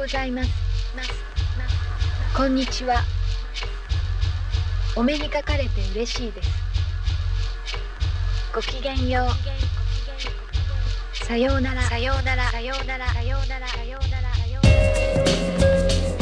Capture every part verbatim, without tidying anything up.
ございます。こんにちは。お目にかかれて嬉しいです。ごきげんよう。さようなら。さようなら。さようなら。さようなら。さようなら。さようなら。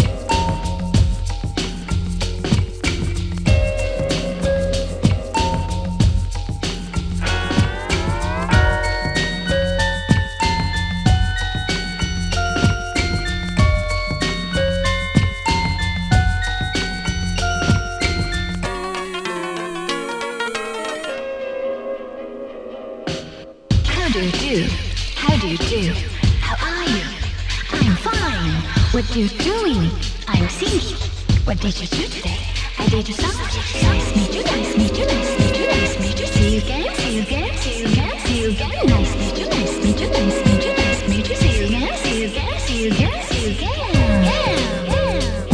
How do you do? How do you do? How are you? I'm fine. What are you doing? I'm thinking. What did you do today? I did something. Nice meet you, nice meet you, nice meet you, nice meet you. See you again, see you again, see you again, see you again. Nice meet you, nice meet you, nice meet you, nice meet you. See you again, see you again, see you again, see you again. Yeah, yeah, yeah.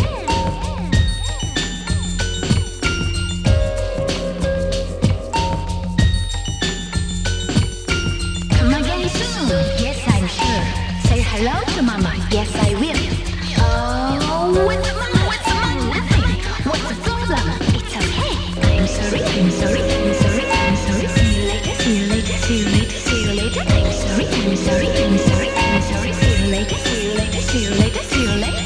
Yes, I'm sure. Say hello to Mama. Yes, I will. Oh, what's the matter? What's the matter? Nothing. What's the problem? It's okay. I'm sorry. I'm sorry. I'm sorry. I'm sorry. See you later. See you later. See you later. See you later. I'm sorry. I'm sorry. I'm sorry. I'm sorry. See you later. See you later. See you later. See you later.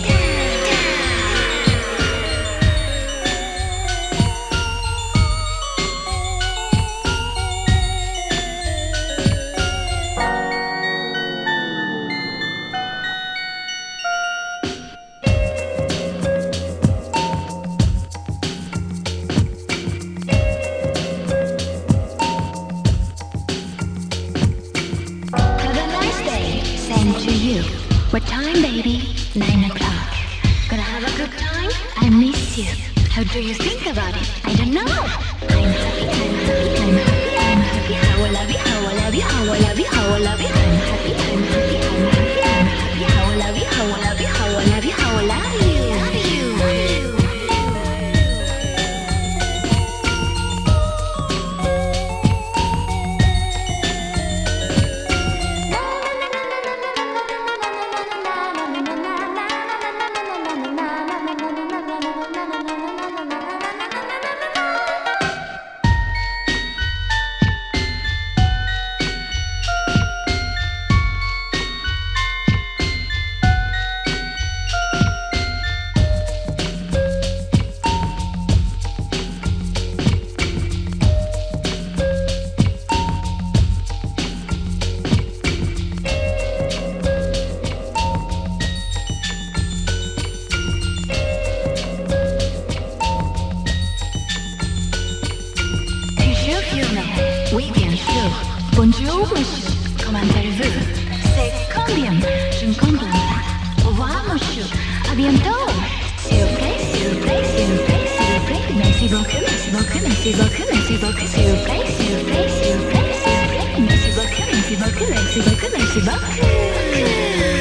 What time, baby? Nine o'clock. Gonna have a good time? I miss you. How do you think about it? I don't know. I'm happy, I'm happy, I'm happy, I'm happy. How I love you, how I love you, how I love you, how I love you. I'm happy, I'm happy, I'm happy, I'm happy. How I love you, how I love you, how I love you, how I love you. Love you. Bonjour, monsieur. Comment allez-vous? C'est combien? Je ne comprends pas. Au revoir, monsieur. À bientôt. S'il vous plaît, s'il vous plaît, s'il vous plaît, s'il vous plaît. Merci beaucoup, merci beaucoup, merci beaucoup, merci beaucoup. S'il vous plaît, s'il vous plaît, s'il vous plaît, s'il vous plaît. Merci beaucoup, merci beaucoup, merci beaucoup, merci beaucoup.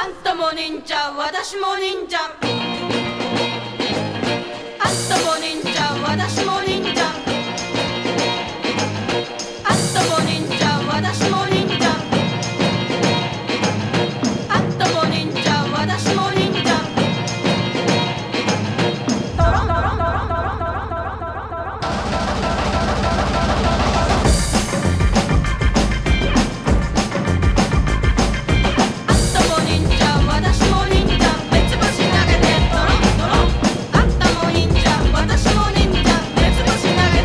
あんたも忍者私も忍者あんたも忍者私も忍者あんたも忍者私も忍者あんたも忍者私も忍者私も忍者目つぶし投げて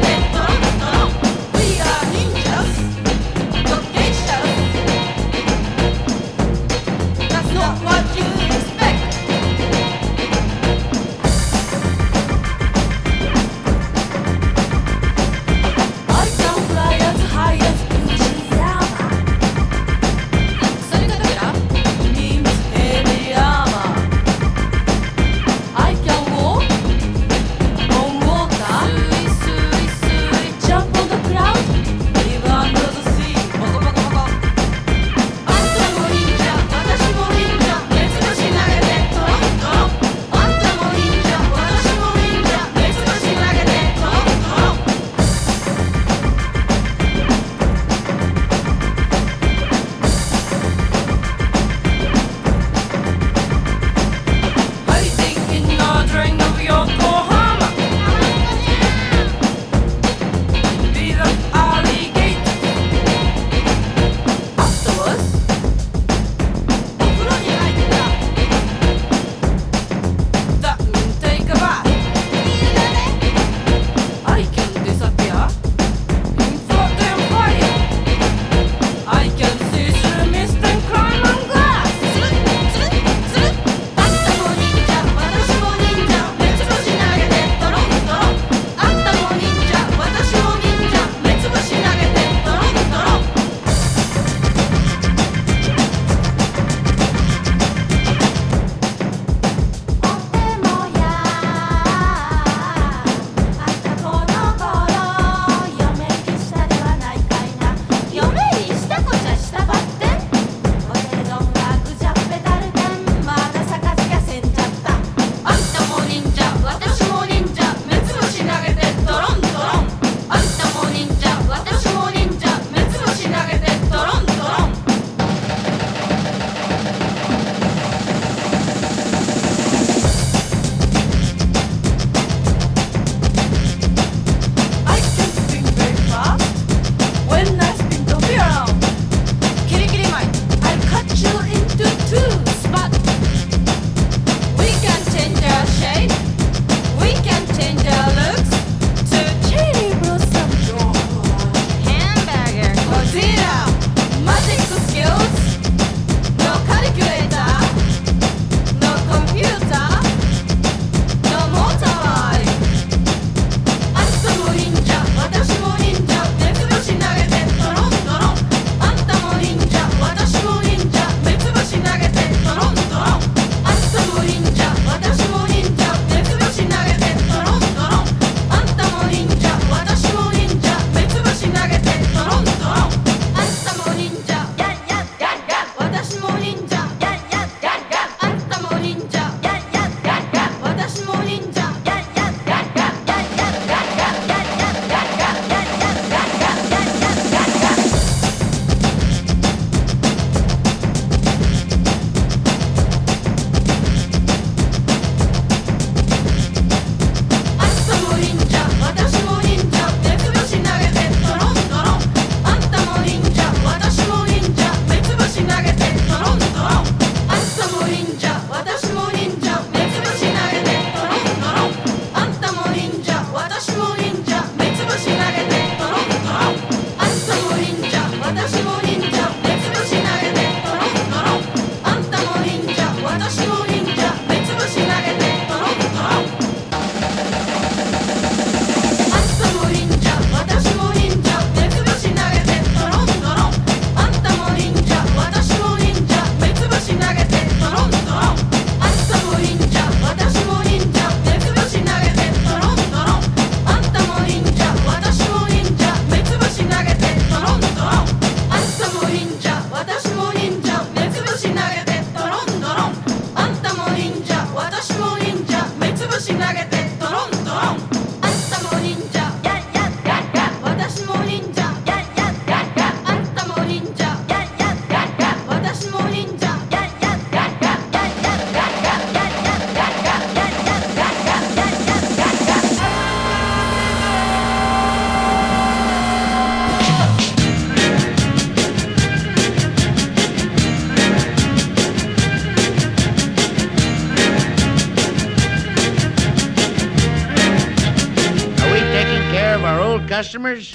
customers?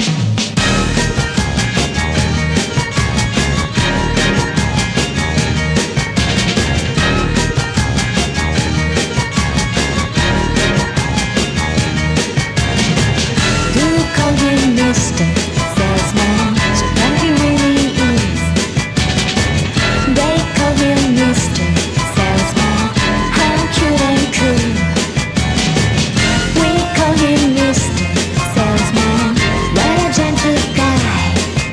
Mister Salesman, so what he really is. They call him Mister Salesman, how cute and cool. We call him Mister Salesman, what a gentle guy.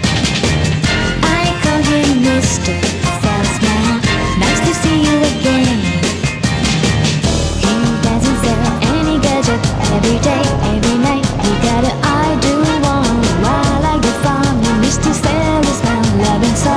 I call him Mister Salesman, nice to see you again. He doesn't sell any gadget every day, every night. He got an I do. Mister Salesman, loving so.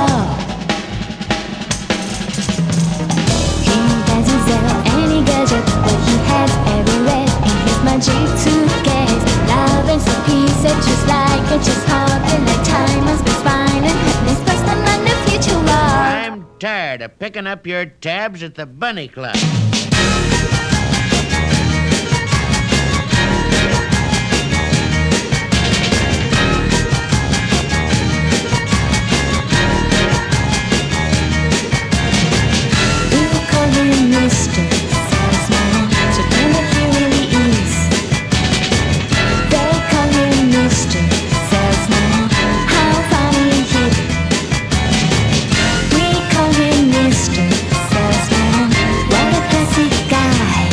He doesn't sell any gadget, but he has everywhere in his magic suitcase. Love and some pieces, just like it, just hard and like time and space, fine and happiness, person and the future love. I'm tired of picking up your tabs at the Bunny Club. Mister Salesman, so tender he really is. They call him Mister Salesman, how funny and hip. We call him Mister Salesman, what a classic guy.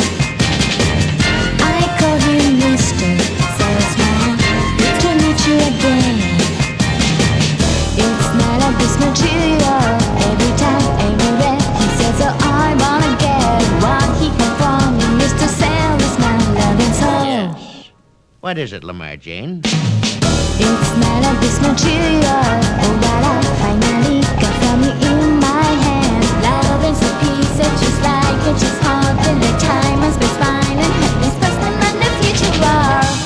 I call him Mister Salesman, good to meet you again. It's not of this material, every time, everywhere. He says, oh, I wanna get what he can from me, Mister Salesman, loving so. Yes. What is it, Lamar Jane? It's not of this material, oh, what I finally got from you in my hands. Love and some pieces, just like it, just hard in the time and space, fine and happiness, person and the future world.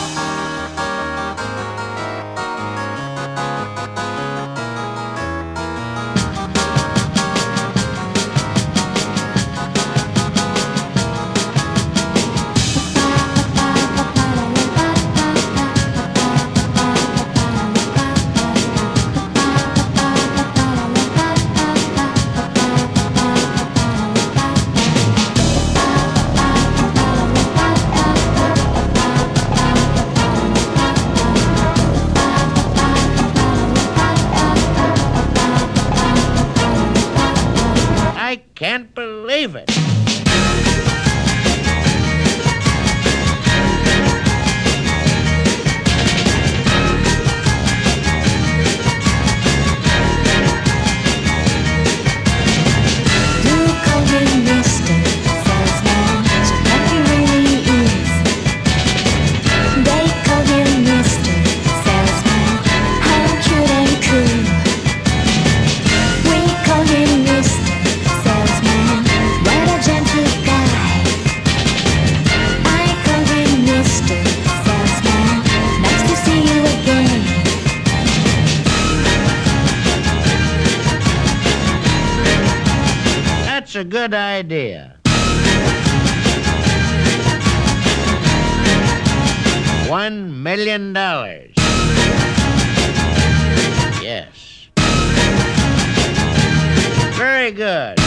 I can't believe it. You call him Mister Salesman, so what he really is. They call him Mister Salesman, how cute and cool. We call him Mister Salesman, what a gentle guy. I call him Mister Salesman, nice to see you again. That's a good idea. One million dollars. Yes. Very good.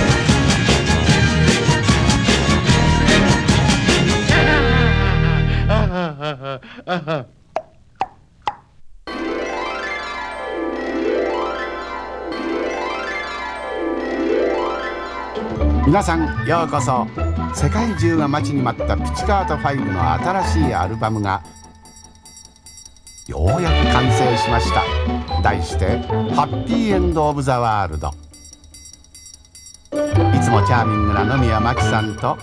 皆さんようこそ。世界中が待ちに待ったピチカートファイブの新しいアルバムがようやく完成しました。題して「ハッピーエンド・オブ・ザ・ワールド」。いつもチャーミングな野宮真紀さんと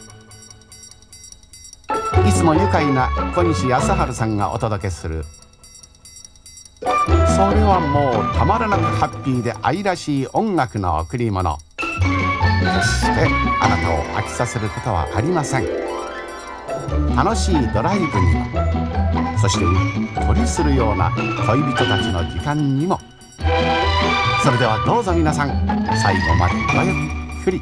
いつも愉快な小西康晴さんがお届けする、それはもうたまらなくハッピーで愛らしい音楽の贈り物。決してあなたを飽きさせることはありません。楽しいドライブにも、そしてうっとりするような恋人たちの時間にも。それではどうぞ皆さん最後までごゆっくり。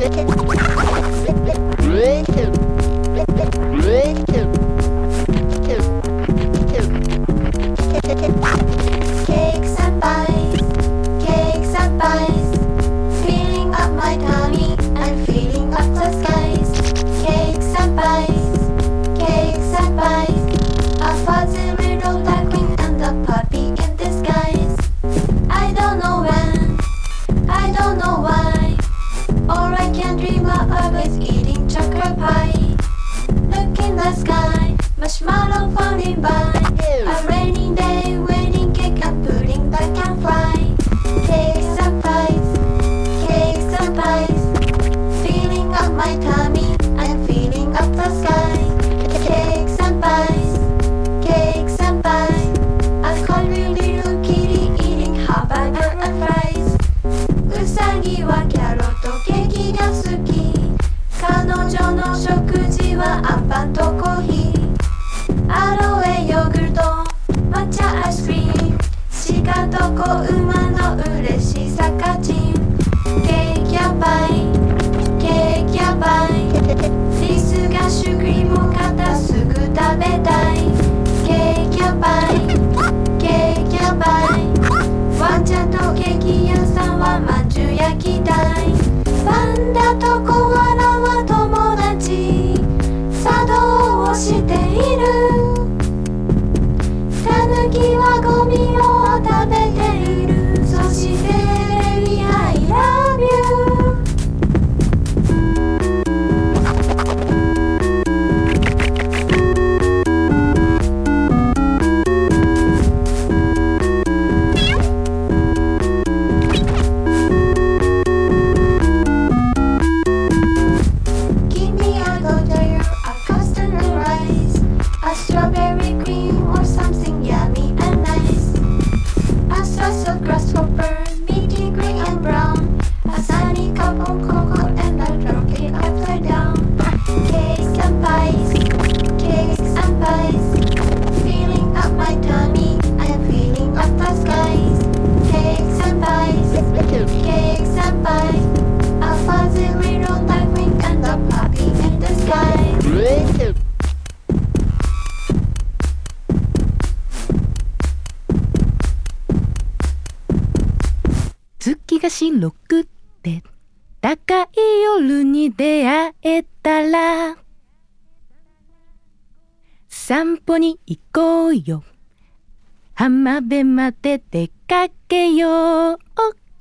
and pies, cakes and pies, filling up my tummy and filling up the skies. Cakes and pies, cakes and pies, a fuzzy little duckling and a puppy in disguise. I don't know when, I don't know why, all I can dream of is eating chocolate pie. Look in the sky, marshmallow falling by, a rainy day, wedding cake and pudding that can fly. Cakes and pies, cakes and pies, filling up my tummy and filling up the sky. Cakes and pies, cakes and pies, a cuddly little kitty eating hamburger and fries. うさぎはキャロットケーキが好き、彼女の食事はアンパンとコーヒー。アロエヨーグルト、抹茶アイスクリーム、鹿と子馬の嬉しさカチン。ケーキやパイ、ケーキやパイ、リスがシュークリームを買ったすぐ食べたい。ケーキやパイ、ケーキやパイ、ワンちゃんとケーキ屋さんはまんじゅう焼きたい。パンダとコアラは友達、茶道をしている。タヌキはゴミを食べている。そしてベビー I love you。 月が白くて高い夜に出会えたら散歩に行こうよ、浜辺まで出かけよう。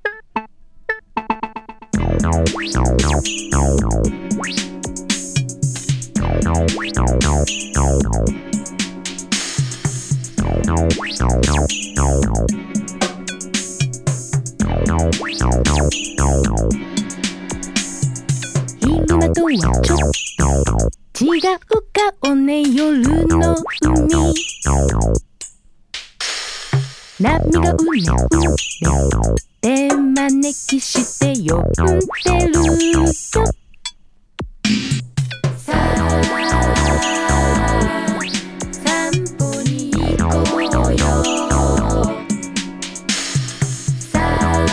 今とはちょっと違う顔ね、夜の海。波がうねうねで招きして呼んでるよ。さあ散歩に行こうよ。さあ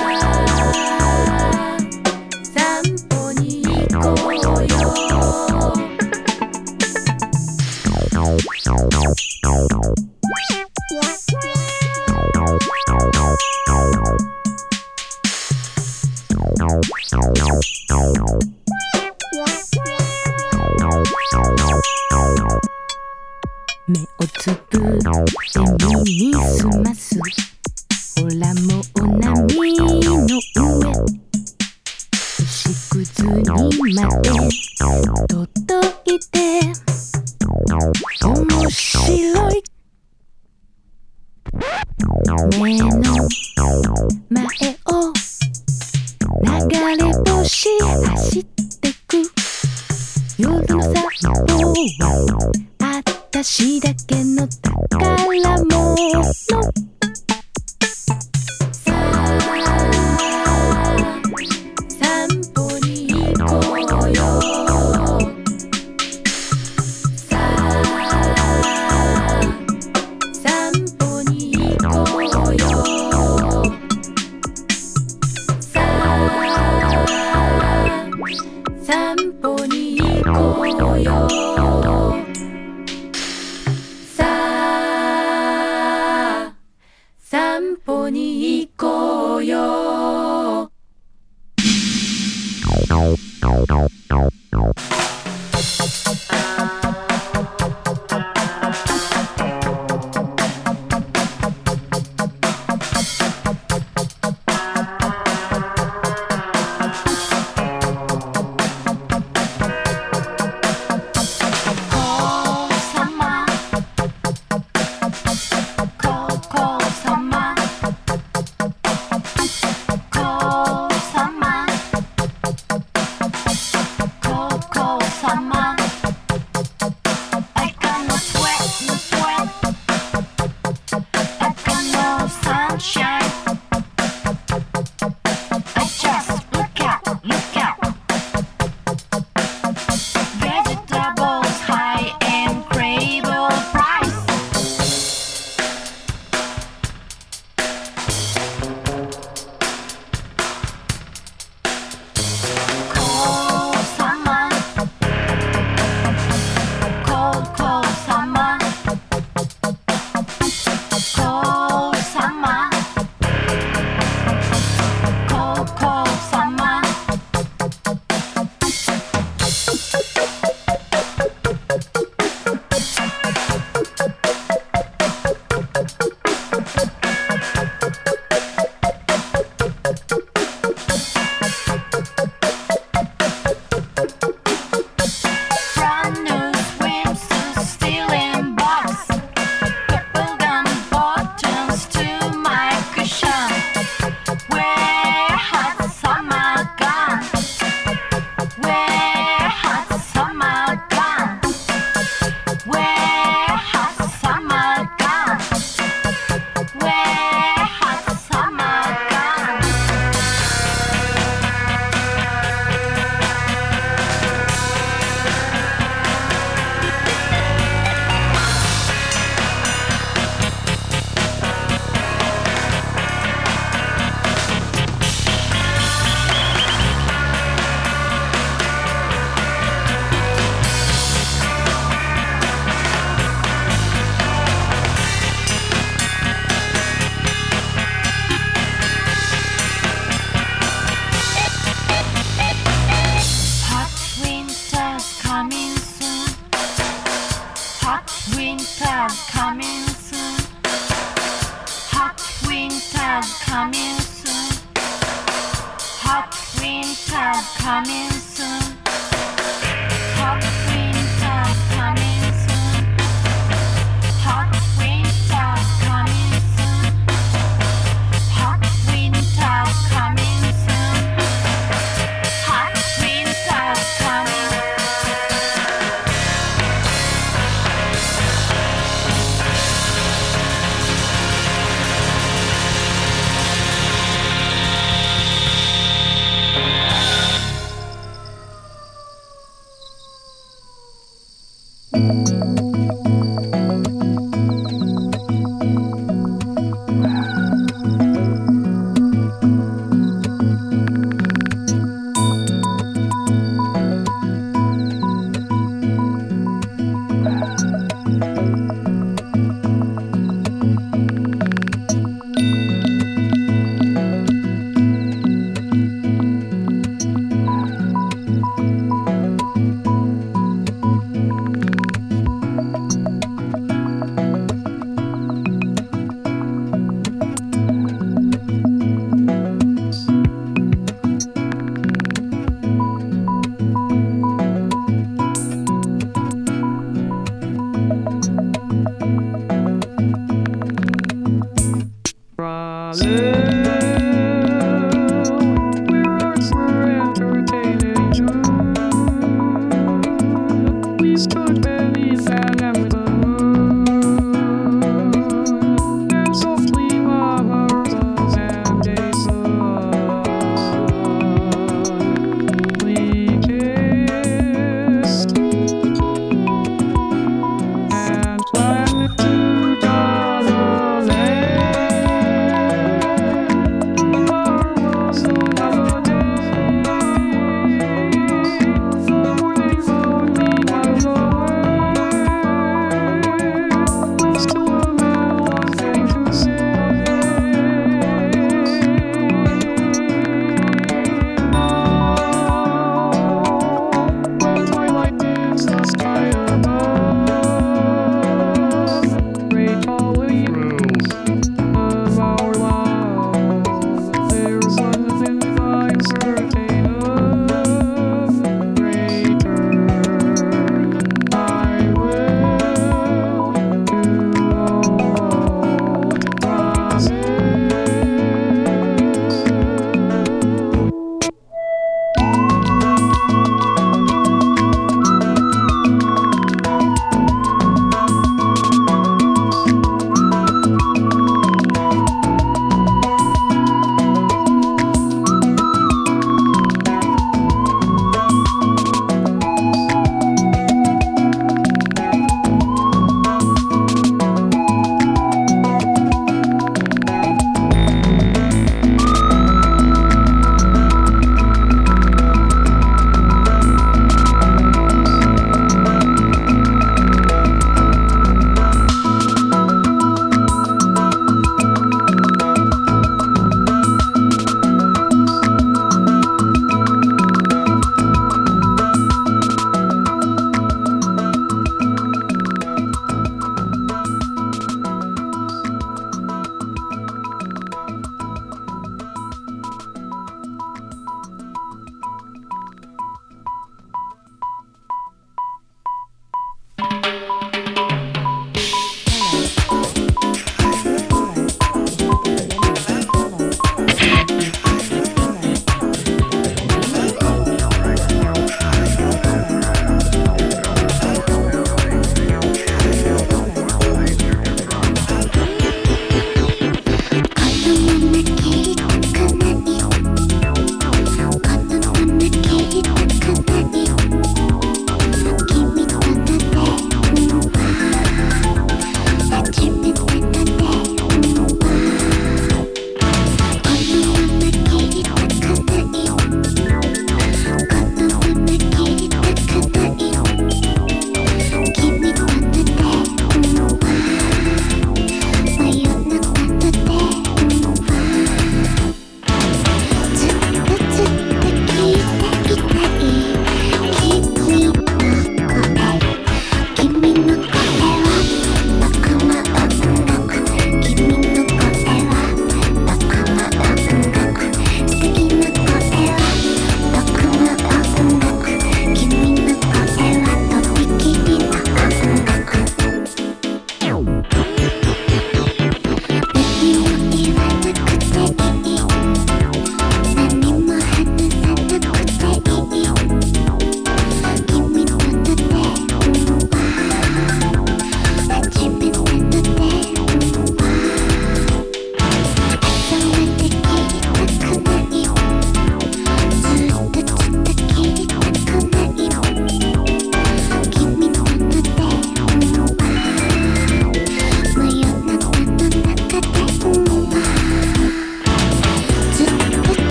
散歩に行こうよ。目をつぶって耳すますほらもう波の上星屑にまで届いて面白い目の前を流れ星走ってく夜の散歩は私だけの宝物。さあ散歩に行こうよ。さあ散歩に行こうよ。さあ散歩に行こうよさあ散歩に行こうよ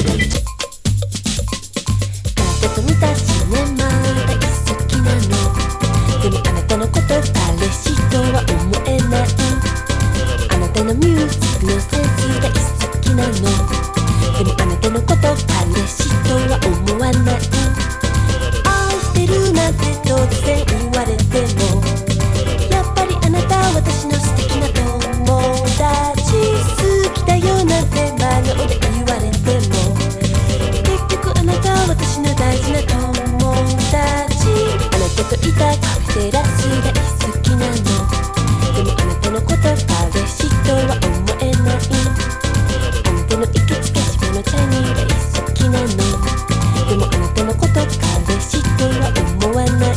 と見たシネマ大好きなの。でもあなたのこと彼氏とは思えない。あなたのミュージックのセンス大好きなの。でもあなたのこと彼氏とは思わない。愛してるなんて突然言われても、やっぱりあなたは私の素敵な友達。好きだよなんて真顔で言われても、結局あなたは私の大事な友達。あなたといたカフェテラス大好きなの。でもあなたのこと彼氏とは思えない。あなたの行きつけ島のチャニー大好きなの。でもあなたのこと彼氏とは思わない。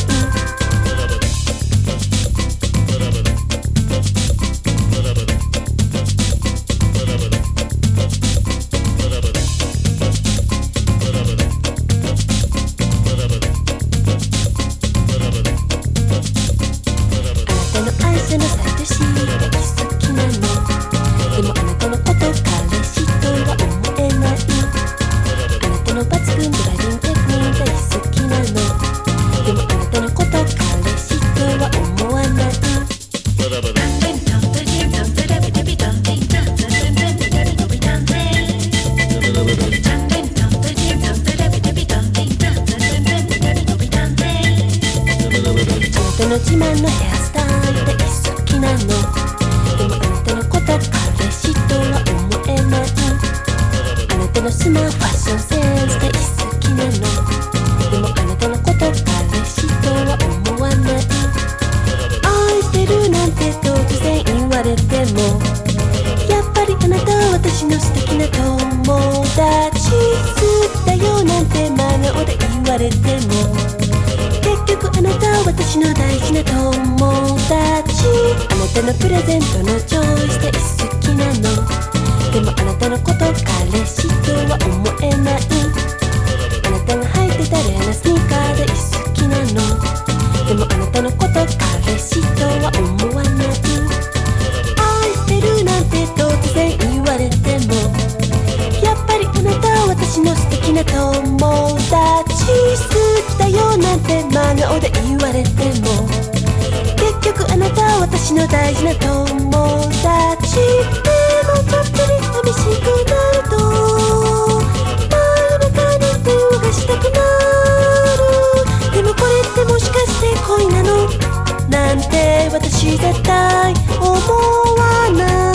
自慢のヘアスタイル大好きなの。でもあなたのこと彼氏とは思えない。あなたのスマーファッションセンス大好きなの。でもあなたのこと彼氏とは思わない。愛してるなんて突然言われても、やっぱりあなたは私の素敵な友達。好きだよなんて真顔で言われても、結局あなたは私の大事な友達。あなたのプレゼントのチョイス大好きなの。でもあなたのこと彼氏とは思えない。あなたが履いてたレアなスニーカー大好きなの。でもあなたのこと彼氏とは思わない。愛してるなんて突然言われても、やっぱりあなたは私の素敵な友達。好きだよなんて真顔で言われても、結局あなたは私の大事な友達。でもちょっとに寂しくなると、真夜中に電話がしたくなる。でもこれってもしかして恋なのなんて私絶対思わない。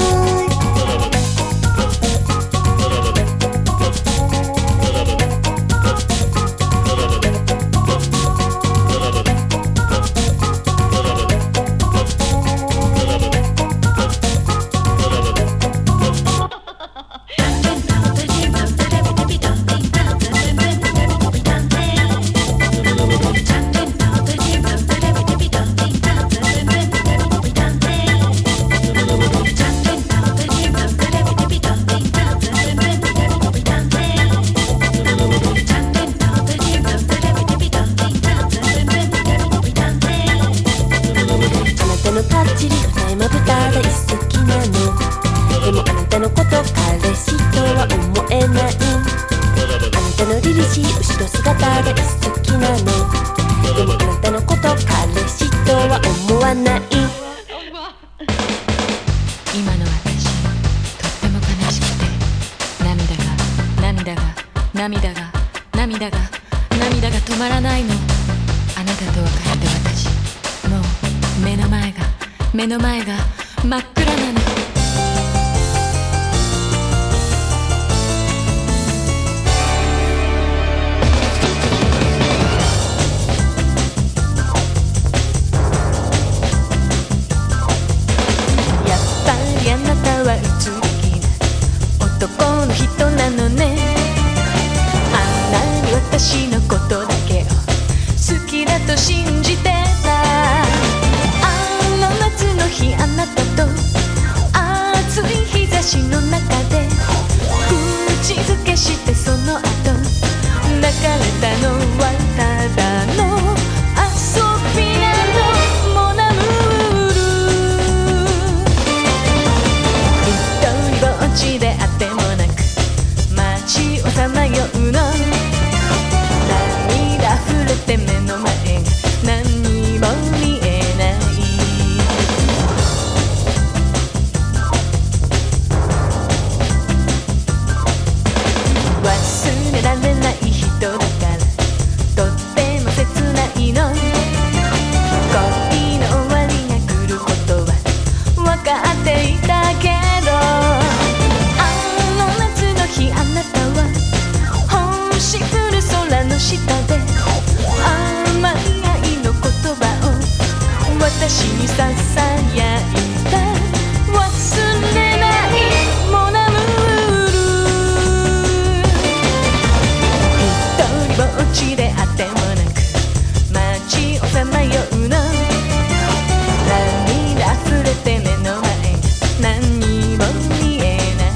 涙が涙が涙が止まらないの。あなたと別れて私、もう目の前が目の前が真っ暗なの。 やっぱりあなたはうつ気な男の人なのね。私のことだけを好きだと信じてた。あの夏の日あなたと暑い日差しの中で口づけしてその後抱かれたのはただの遊びなの。モナムール一人ぼっちであってもなく街ささやいた忘れないモナムール一人ぼっちであってもなく街をさまようの涙溢れて目の前何にも見えない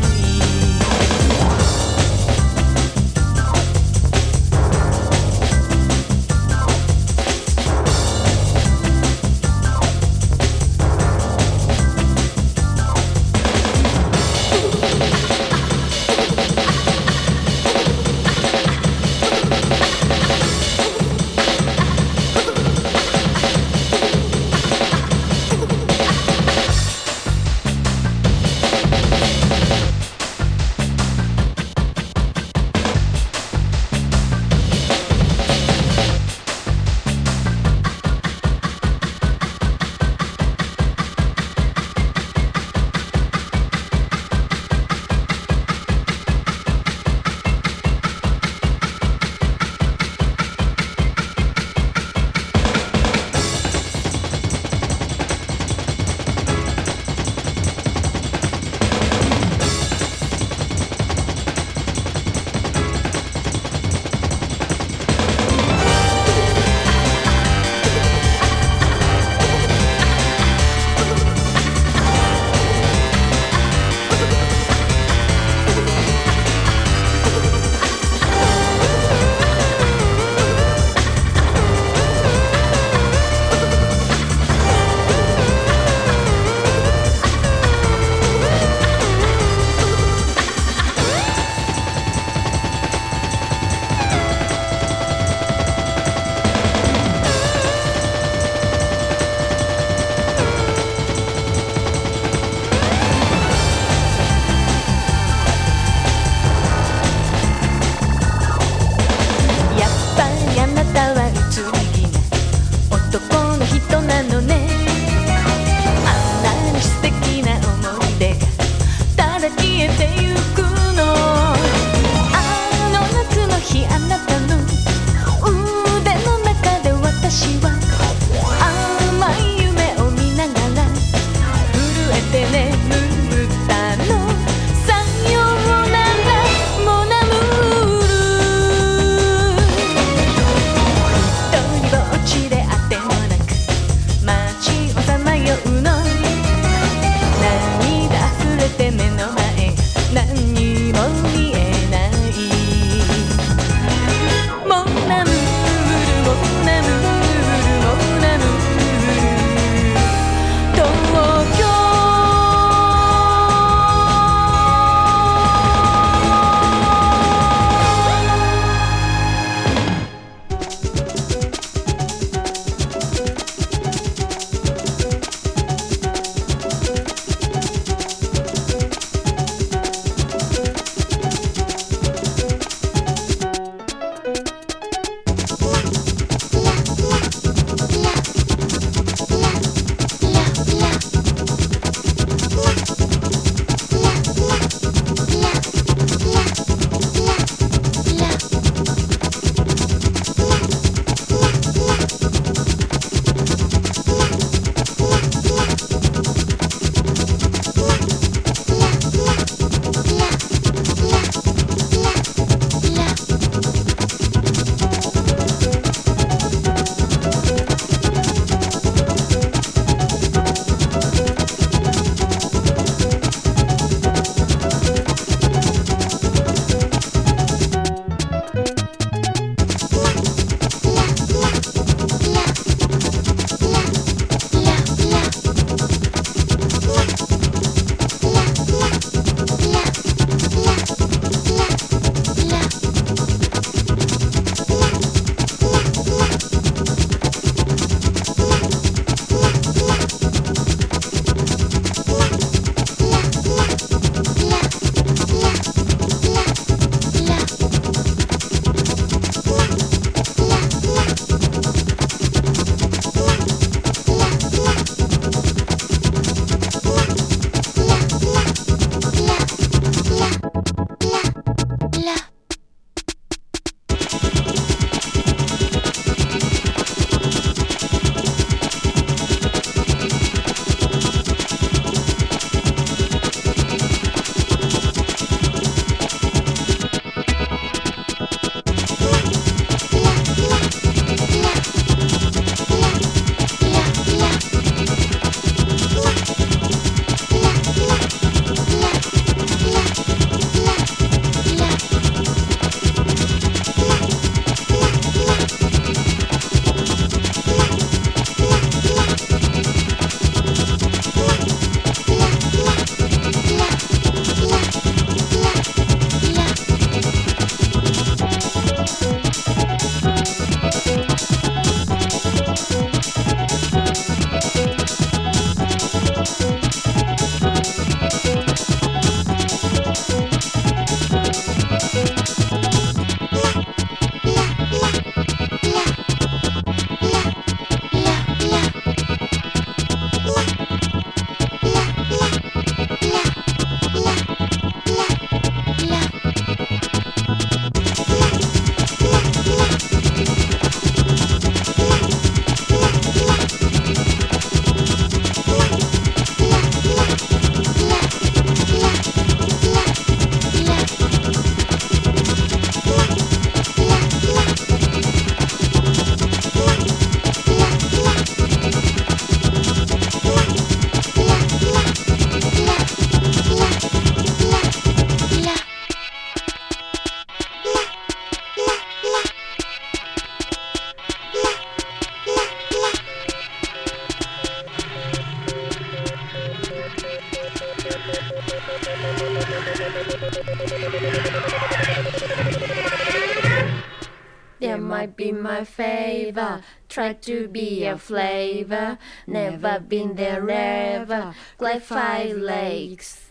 There might be my favor. Try to be a flavor. Never been there ever. Like Five Lakes.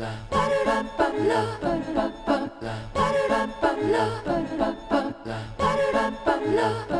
Love.